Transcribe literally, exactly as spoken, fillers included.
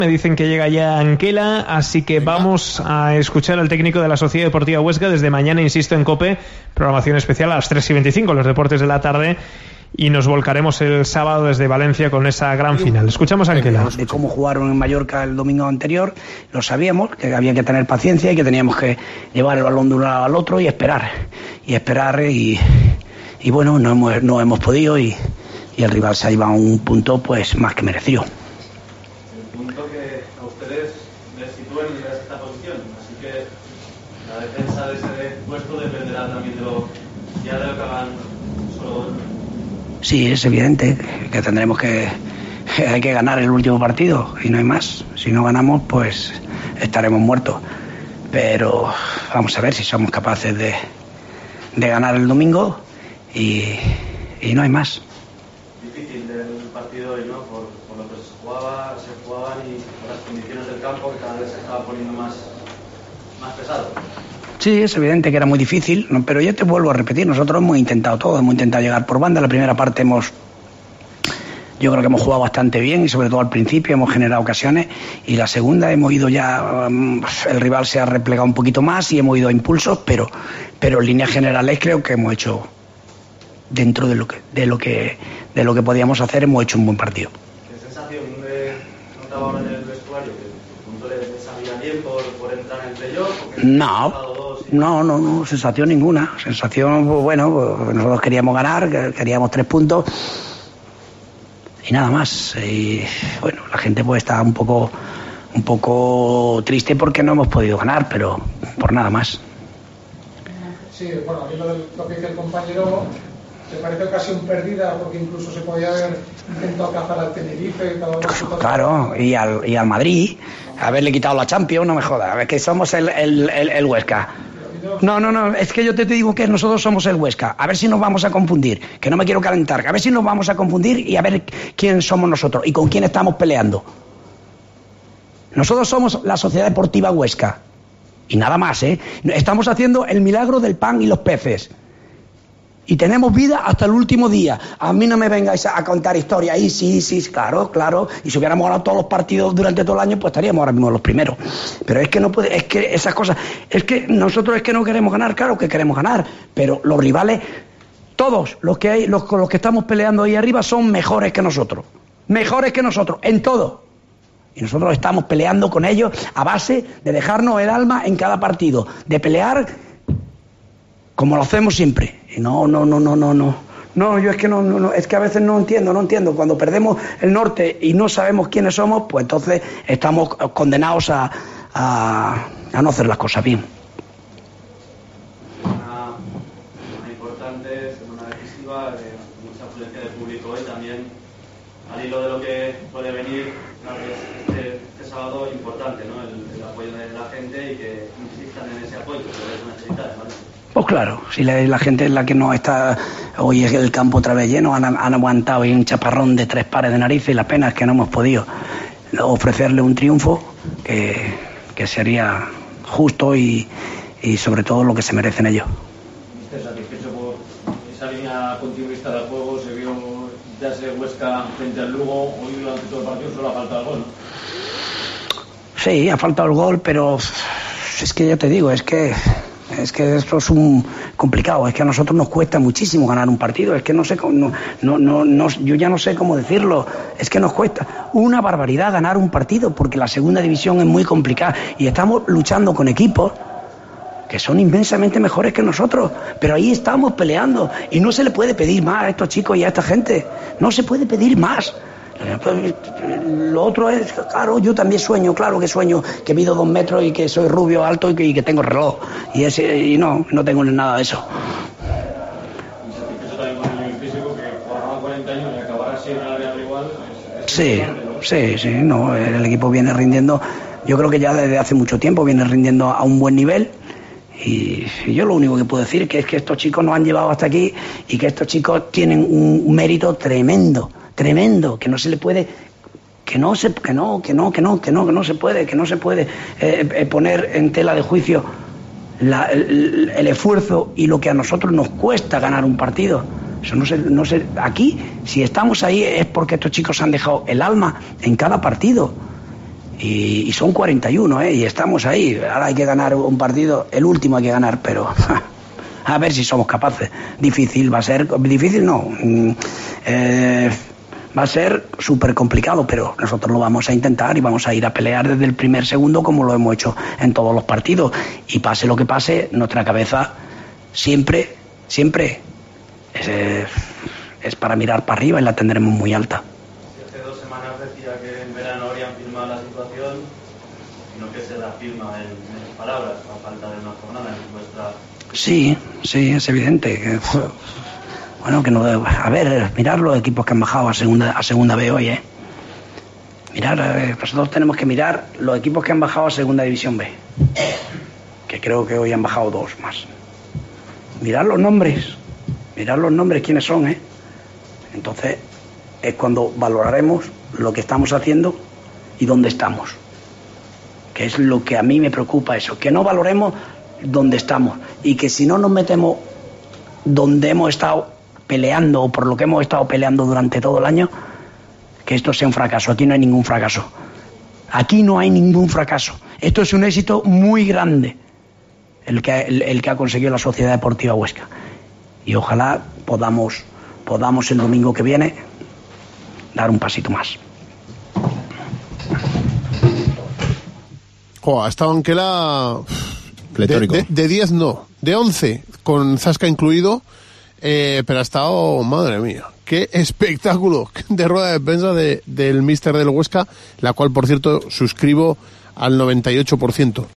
Me dicen que llega ya Anquela, así que vamos a escuchar al técnico de la Sociedad Deportiva Huesca desde mañana, insisto, en COPE, programación especial a las tres y veinticinco, los deportes de la tarde, y nos volcaremos el sábado desde Valencia con esa gran final. Escuchamos a Anquela. De cómo jugaron en Mallorca el domingo anterior, lo sabíamos, que había que tener paciencia y que teníamos que llevar el balón de un lado al otro y esperar, y esperar, y, y bueno, no hemos, no hemos podido, y, y el rival se ha llevado un punto pues más que merecido. La defensa de ese puesto dependerá también de lo, ya de lo que hagan solo. Sí, es evidente que tendremos que, que hay que ganar el último partido y no hay más. Si no ganamos, pues estaremos muertos. Pero vamos a ver si somos capaces de, de ganar el domingo y, y no hay más. Difícil el partido hoy, ¿no? Por, por lo que se jugaba, se jugaban y por las condiciones del campo que cada vez se estaba poniendo más. más pesado. Sí, es evidente que era muy difícil, ¿no? Pero yo te vuelvo a repetir, nosotros hemos intentado todo, hemos intentado llegar por banda. La primera parte hemos, yo creo que hemos jugado bastante bien y sobre todo al principio hemos generado ocasiones, y la segunda hemos ido ya, um, el rival se ha replegado un poquito más y hemos ido a impulsos, pero, pero en líneas generales creo que hemos hecho, dentro de lo que, de lo que, de lo que podíamos hacer, hemos hecho un buen partido. ¿Qué sensación de notaba ahora en el vestuario? Bien por, por entrar en el playoff? No, no, no, no, sensación ninguna. Sensación, pues, bueno, pues nosotros queríamos ganar, queríamos tres puntos y nada más. Y bueno, la gente pues está un poco, un poco triste porque no hemos podido ganar, pero por nada más. Sí, bueno, a mí lo, de, lo que dice el compañero me parece casi un pérdida, porque incluso se podía haber intentado cazar al Tenerife. Claro, y al, y al Madrid, haberle quitado la Champions, no me jodas, a ver que somos el, el, el, el Huesca. No, no, no, es que yo te, te digo que nosotros somos el Huesca, a ver si nos vamos a confundir, que no me quiero calentar, a ver si nos vamos a confundir y a ver quién somos nosotros y con quién estamos peleando. Nosotros somos la Sociedad Deportiva Huesca, y nada más, ¿eh? Estamos haciendo el milagro del pan y los peces. Y tenemos vida hasta el último día. A mí no me vengáis a contar historias. Y sí, sí, claro, claro. Y si hubiéramos ganado todos los partidos durante todo el año, pues estaríamos ahora mismo los primeros. Pero es que no puede, es que esas cosas, es que nosotros es que no queremos ganar, claro que queremos ganar. Pero los rivales, todos los que hay, los con los que estamos peleando ahí arriba son mejores que nosotros. Mejores que nosotros, en todo. Y nosotros estamos peleando con ellos a base de dejarnos el alma en cada partido, de pelear como lo hacemos siempre. Y no, no, no, no, no, no. No, yo es que no, no, no, es que a veces no entiendo, no entiendo. Cuando perdemos el norte y no sabemos quiénes somos, pues entonces estamos condenados a, a, a no hacer las cosas bien. Una, una importante, una decisiva, de mucha afluencia de público hoy también, al hilo de lo que puede venir este, este sábado, importante, ¿no? El, el apoyo de la gente y que insistan en ese apoyo, que es necesidad, ¿vale? Pues claro, si la, la gente es la que no está, hoy es el campo otra vez lleno, han, han aguantado y un chaparrón de tres pares de narices, y la pena es que no hemos podido ofrecerle un triunfo que, que sería justo y, y sobre todo lo que se merecen ellos. ¿Estás satisfecho por esa línea continuista del juego? Se vio ya ese Huesca frente al Lugo, hoy durante todo el partido solo ha faltado el gol, ¿no? Sí, ha faltado el gol, pero es que ya te digo, es que es que esto es un complicado, es que a nosotros nos cuesta muchísimo ganar un partido, es que no sé cómo, no, no, no, no, yo ya no sé cómo decirlo, es que nos cuesta una barbaridad ganar un partido, porque la segunda división es muy complicada y estamos luchando con equipos que son inmensamente mejores que nosotros, pero ahí estamos peleando y no se le puede pedir más a estos chicos y a esta gente, no se puede pedir más. Lo otro es, claro, yo también sueño, claro que sueño, que mido dos metros y que soy rubio, alto y que, y que tengo reloj. Y, ese, y no, no tengo nada de eso. ¿Y satisfecho también con el nivel físico, que jugaba cuarenta años y acabar así en el área rival? Es, es sí, sí, sí, no, el equipo viene rindiendo, yo creo que ya desde hace mucho tiempo viene rindiendo a un buen nivel. Y, y yo lo único que puedo decir que es que estos chicos nos han llevado hasta aquí y que estos chicos tienen un mérito tremendo. Tremendo, que no se le puede, que no se, que no, que no, que no, que no, que no se puede, que no se puede eh, eh, poner en tela de juicio la, el, el esfuerzo y lo que a nosotros nos cuesta ganar un partido. Eso no se, no se, aquí, si estamos ahí es porque estos chicos han dejado el alma en cada partido Y, y son cuarenta y uno, ¿eh? Y estamos ahí. Ahora hay que ganar un partido, el último hay que ganar, pero a ver si somos capaces. Difícil va a ser, difícil no, eh, va a ser súper complicado, pero nosotros lo vamos a intentar y vamos a ir a pelear desde el primer segundo como lo hemos hecho en todos los partidos. Y pase lo que pase, nuestra cabeza siempre, siempre es, eh, es para mirar para arriba y la tendremos muy alta. Hace dos semanas decía que en verano habrían filmado la situación, sino que se la firma en, en palabras, a falta de una jornada en vuestra... Sí, sí, es evidente. Que, bueno, que no, a ver, mirar los equipos que han bajado a segunda, a segunda B hoy, ¿eh? Mirar, eh, nosotros tenemos que mirar los equipos que han bajado a segunda división B, que creo que hoy han bajado dos más. Mirar los nombres, mirar los nombres, quiénes son, ¿eh? Entonces es cuando valoraremos lo que estamos haciendo y dónde estamos, que es lo que a mí me preocupa, eso, que no valoremos dónde estamos y que si no nos metemos donde hemos estado peleando o por lo que hemos estado peleando durante todo el año, que esto sea un fracaso. Aquí no hay ningún fracaso, aquí no hay ningún fracaso, esto es un éxito muy grande el que, el, el que ha conseguido la Sociedad Deportiva Huesca, y ojalá podamos podamos el domingo que viene dar un pasito más. Oh, ha estado Anquela pletórico. De, de, de diez no, de once, con Zasca incluido, eh, pero ha estado, madre mía, qué espectáculo de rueda de prensa de, del míster del Huesca, la cual, por cierto, suscribo al noventa y ocho por ciento.